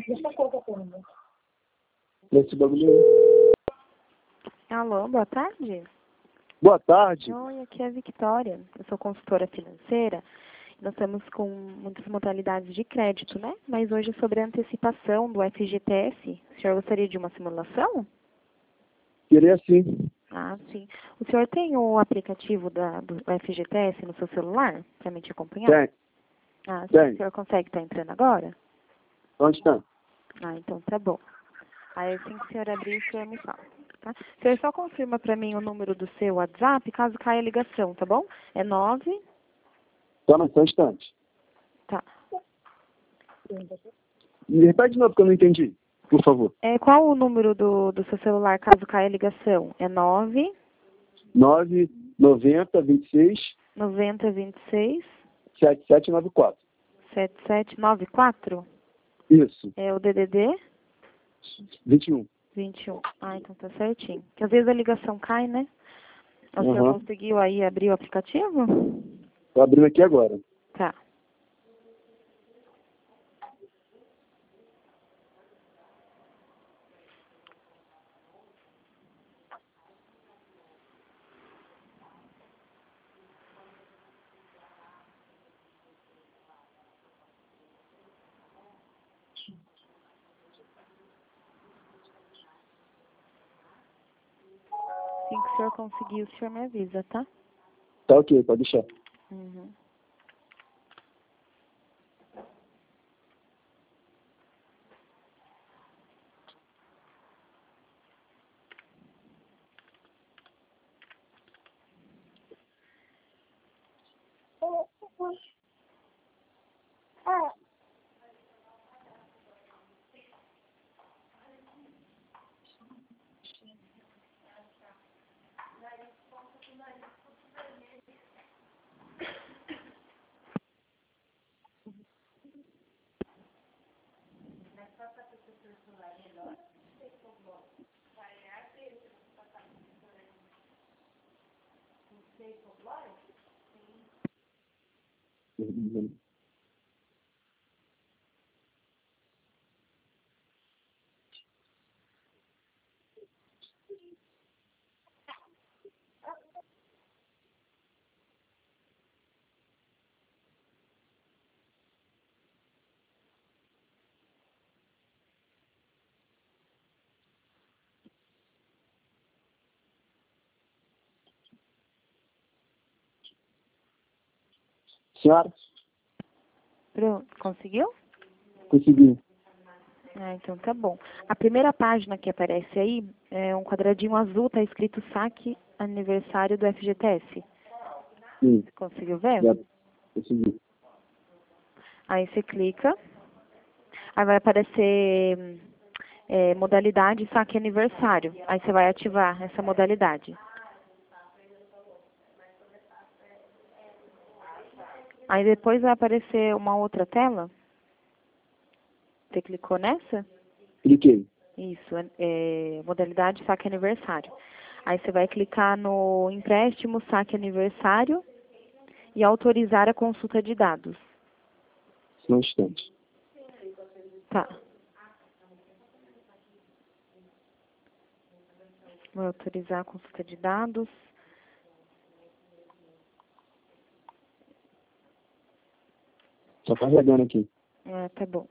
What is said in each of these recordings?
Esse bagulho aí. Alô, boa tarde. Boa tarde. Oi, aqui é a Victoria. Eu sou consultora financeira. Nós estamos com muitas modalidades de crédito, né? Mas hoje sobre a antecipação do FGTS. O senhor gostaria de uma simulação? Queria sim. Ah, sim. O senhor tem o aplicativo do FGTS no seu celular para me te acompanhar? Tem. Ah, sim. Tem. O senhor consegue estar entrando agora? Onde está? Ah, então tá bom. Aí assim que o senhor abrir, o senhor me fala. Tá? O senhor só confirma para mim o número do seu WhatsApp, caso caia a ligação, tá bom? É 9... Só um instante. Tá. Me repete de novo que eu não entendi, por favor. Qual o número do seu celular, caso caia a ligação? É 9... 99026 9026 7794. 7794? Isso. É o DDD? 21. 21. Ah, então tá certinho. Porque às vezes a ligação cai, né? O senhor Aham. conseguiu aí abrir o aplicativo? Tô abrindo aqui agora. Tá. Assim que o senhor conseguir, o senhor me avisa, tá? Tá ok, pode deixar. Uhum. Senhora? Pronto. Conseguiu? Consegui. Ah, então tá bom. A primeira página que aparece aí é um quadradinho azul, tá escrito saque aniversário do FGTS. Sim. Conseguiu ver? Já consegui. Aí você clica. Aí vai aparecer modalidade saque aniversário. Aí você vai ativar essa modalidade. Aí depois vai aparecer uma outra tela. Você clicou nessa? Cliquei. Isso, modalidade saque aniversário. Aí você vai clicar no empréstimo saque aniversário e autorizar a consulta de dados. Só um instante. Tá. Vou autorizar a consulta de dados. Só carregando aqui. Tá bom.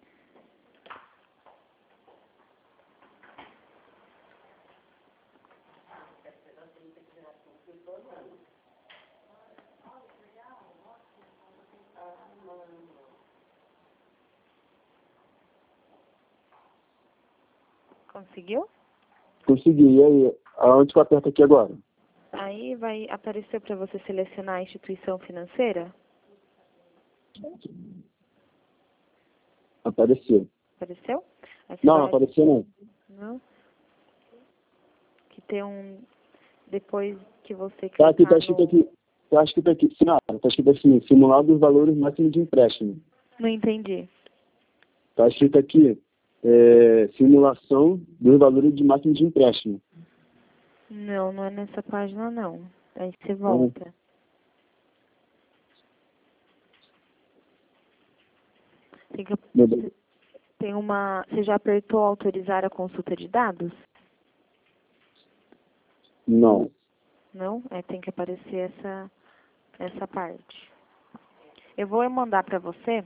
Conseguiu? Consegui. E aí, aonde que eu aperto aqui agora? Aí vai aparecer para você selecionar a instituição financeira. Apareceu. Apareceu? Aí você Não, não vai... apareceu não. Não? Que tem depois que você Tá aqui, tá clicar escrito no... aqui. Tá escrito aqui. Senhora, tá escrito assim, simular dos valores máximos de empréstimo. Não entendi. Tá escrito aqui, simulação dos valores de máximo de empréstimo. Não, não é nessa página, não. Aí você Uhum. volta. Tem que... Meu Deus. Você já apertou autorizar a consulta de dados? Não. Não? Tem que aparecer essa parte. Eu vou mandar para você,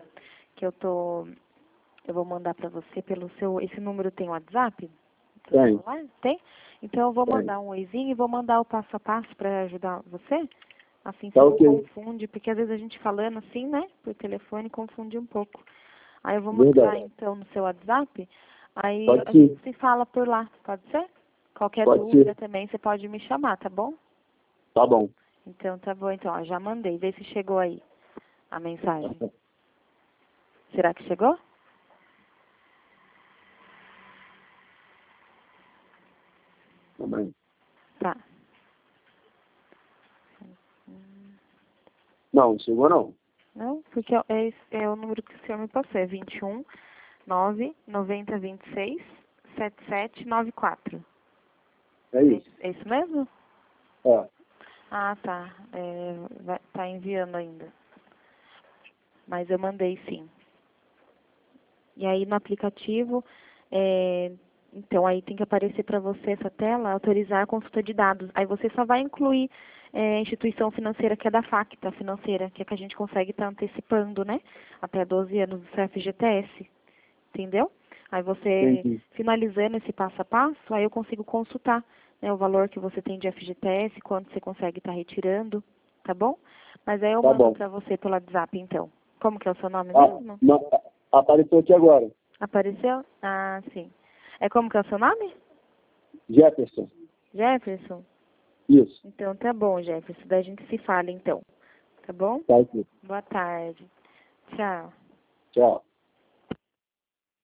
eu vou mandar para você pelo esse número tem WhatsApp? Tem. Tem? Então eu vou Tem. mandar um oizinho e vou mandar o passo a passo para ajudar você. Assim você Tá não ok. confunde, porque às vezes a gente falando assim, né, por telefone confunde um pouco. Aí eu vou mandar Verdade. então no seu WhatsApp, aí Pode a sim. gente se fala por lá, pode ser? Qualquer Pode dúvida ser. também você pode me chamar, tá bom? Tá bom. Então tá bom, então, ó, já mandei, vê se chegou aí a mensagem. Será que chegou? Tá bem. Tá. Não, chegou não. Não? Porque é o número que o senhor me passou, é 21 9 90 26 7794. É isso. É isso mesmo? É. Ah, tá. Tá enviando ainda. Mas eu mandei sim. E aí no aplicativo, então aí tem que aparecer para você essa tela, autorizar a consulta de dados. Aí você só vai incluir a instituição financeira que é da Facta financeira, que é que a gente consegue estar antecipando, né? Até 12 anos do seu FGTS. Entendeu? Aí você, Entendi. finalizando esse passo a passo, aí eu consigo consultar, né, o valor que você tem de FGTS, quanto você consegue estar retirando, tá bom? Mas aí eu Tá mando bom. para você pelo WhatsApp, então. Como que é o seu nome Ah, mesmo? não, apareceu aqui agora. Apareceu? Ah, sim. Como que é o seu nome? Jefferson. Jefferson? Isso. Então tá bom, Jefferson. Daí a gente se fala, então. Tá bom? Tá aqui. Boa tarde. Tchau. Tchau.